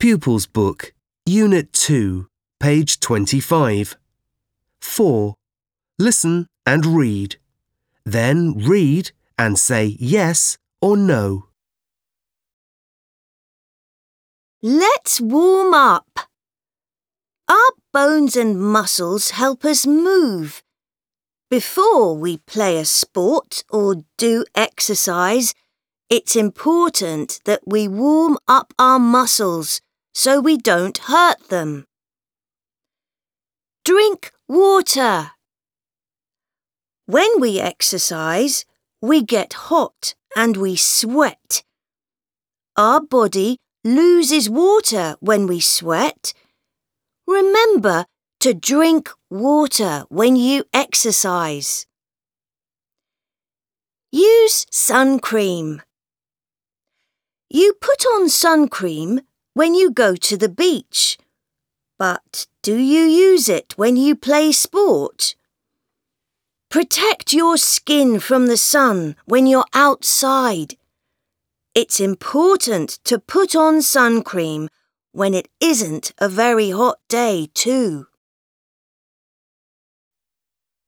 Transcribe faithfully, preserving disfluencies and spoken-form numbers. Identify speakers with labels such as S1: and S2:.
S1: Pupils Book, Unit two, page twenty-five. four. Listen and read. Then read and say yes or no.
S2: Let's warm up. Our bones and muscles help us move. Before we play a sport or do exercise, it's important that we warm up our muscles so we don't hurt them. Drink water. When we exercise, we get hot and we sweat. Our body loses water when we sweat. Remember to drink water when you exercise. Use sun cream. You put on sun cream when you go to the beach, but do you use it when you play sport? Protect your skin from the sun when you're outside. It's important to put on sun cream when it isn't a very hot day too.